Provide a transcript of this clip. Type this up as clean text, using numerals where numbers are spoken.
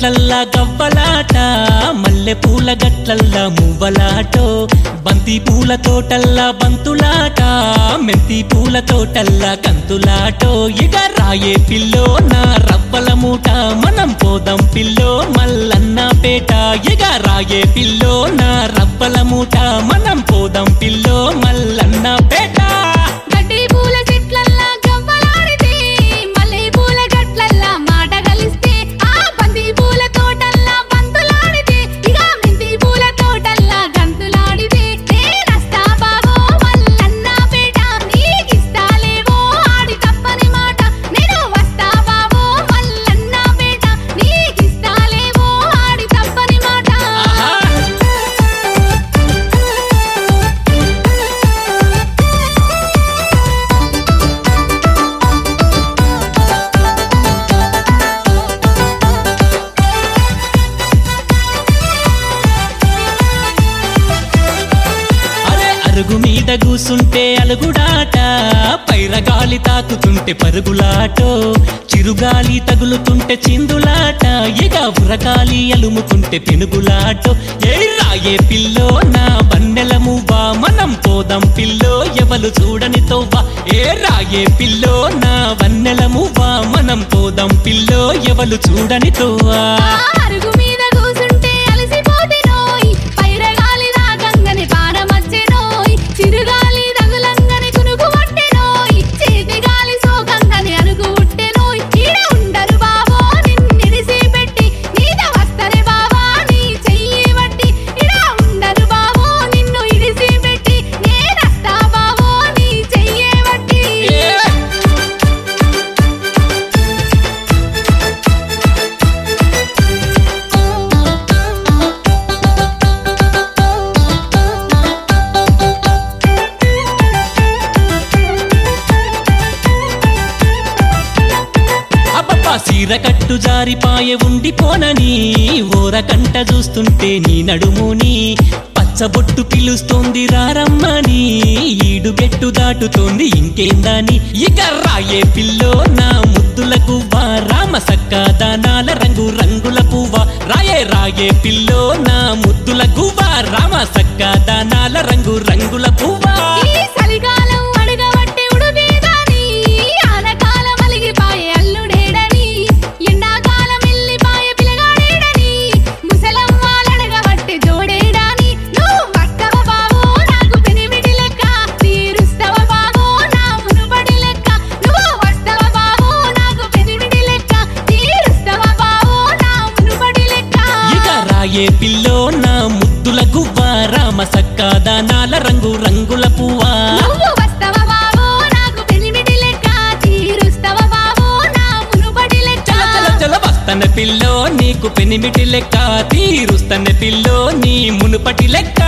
తోటల్లా గవ్వలాట మల్లె పూల గట్లల్లా మువ్వలాటో బంతి పూల తోటల్లా బంతులాట మెంతి పూల తోటల్లా కంతులాటో ఇక రాయే పిల్లో నా రవ్వల మూట మనం పోదాం పిల్లో మల్లన్న పేట ఇక రాయే పిల్లో నా రవ్వల మూట మనం పోదాం పిల్లో మల్లన్న పేట అరుగు మీద కూసుంటే అలుగుడాట పైరగాలి తాకుతుంటే పరుగులాటో చిరుగాలి తగులుతుంటే చిందులాట ఇక ఉరగాలి అలుముకుంటే పెనుగులాటో ఏ రాయే పిల్లో నా వన్నెల మువ్వా మనం పోదాం పిల్లో ఎవలు చూడని తోవ్వా ఏ రాయే పిల్లో నా వన్నెల మువ్వా మనం పోదాం పిల్లో ఎవలు చూడని తోవ్వా అరుగు మీద కూసుంటే అలసిపోతేనోయ్ పైరగాలి తాకంగనే పారమచ్చెనోయ్ చిరుగాలి తగులంగనే కునుకు పట్టెనోయ్ చేతి గాలి సోకంగనే అరుగు ఉట్టెనోయ్ ఈడ ఉండరు బావో నిన్నిడిసి పెట్టి నీద వస్తరే బావా నీ చెయ్యి బట్టి ఈడ ఉండరు బావో నిన్ను ఇడిసి పెట్టి నేనస్తా బావో నీ చెయ్యి బట్టి సీర కట్టు జారిపాయే ఉండిపోనని ఓరకంట చూస్తుంటే నీ నడుముని పచ్చబొట్టు పిలుస్తోంది రారమ్మని ఈడుగెట్టు దాటుతోంది ఇంకేందని ఇక రాయే పిల్లో నా ముద్దుల గువ్వా రామ సక్కా దానాల రంగు రంగుల పువ్వా రాయే పిల్లో నా ముద్దుల గువ్వా రామ సక్కా దానాల రంగు రంగుల పువ్వా చలికాలం అడగబట్టి ఉడుకేదాని ఆనకాలం అలిగిపాయే అల్లుడేడని ఎండాకాలం వెళ్ళిపాయే పిలగాడేడని ముసలం వాళ్ళడగబట్టి జోడేడాని నువ్వు వస్తవ బావో నాకు పెనిమిటి లెక్క తీరుస్తవ బావో నా మునుపడి లెక్క నువ్వు వస్తవ బావో నాకు పెనిమిటి లెక్క తీరుస్తవ బావో నా మునుపడి లెక్క ఇక రాయే పిల్లో నా ముద్దుల గువ్వా రామ సక్కా దానాల రంగు రంగుల పువ్వా నువ్వు వస్తవ బావో నాకు పెనిమిటి లెక్క తీరుస్తవ బావో నా మునుపడి లెక్క చల చల చల వస్తన పిల్లో నీకు పెనిమిటి లెక్క తీరుస్తన పిల్లో నీ మునుపటి లెక్క